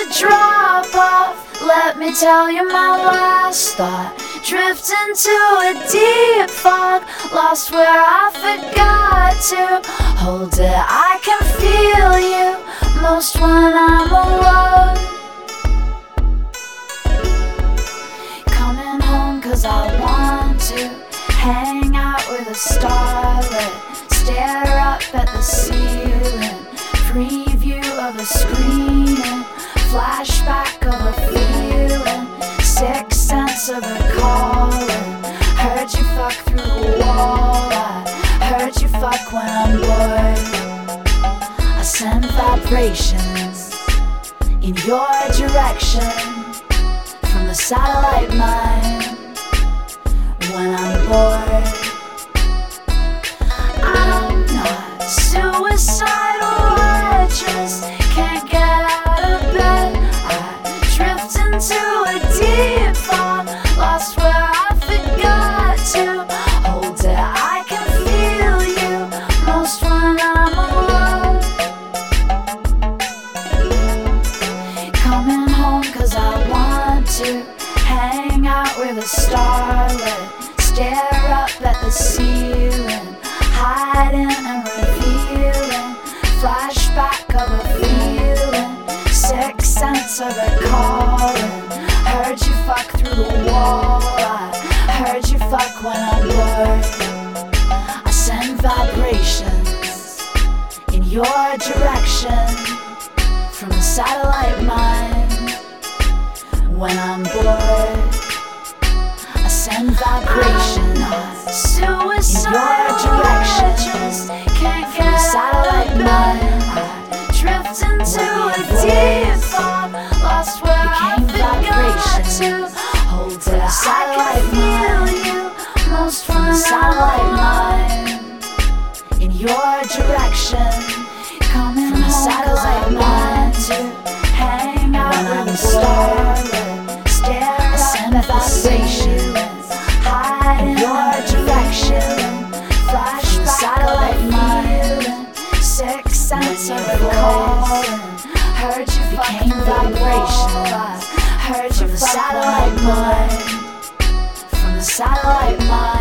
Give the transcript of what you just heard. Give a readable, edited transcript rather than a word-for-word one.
to drop off. Let me tell you my last thought. Drift into a deep fog, lost where I forgot to hold it. I can feel you most when I'm alone. Coming home 'cause I want to hang out with a starlet, stare up at the ceiling, preview of a screening, flashback of a feeling, sixth sense of a calling. Heard you fuck through the wall, I heard you fuck when I'm bored. I send vibrations in your direction from the satellite mind when I'm bored. I'm not suicidal, I just can't get out of bed. I drift into a deep fog, lost where I forgot to hold it. I can feel you most when I'm alone. Coming home 'cause I want to hang out with a starlet, stare up at the ceiling, hiding and revealing, flashback of a feeling, sixth sense of a calling. Heard you fuck through the wall, I heard you fuck when I'm bored. I send vibrations in your direction from the satellite mind when I'm bored. I send vibrations in your direction from the satellite mind. I drift into a deep fog, lost where I forgot to hold it. I can feel you most when I'm satellite mind in your direction, coming from the satellite mind to hang out with the starlet, stare up at the vibrations, hide in your direction, flash from the satellite mind, sixth sense of a calling. Heard you became vibrations, heard you from the satellite mind, from the satellite mind.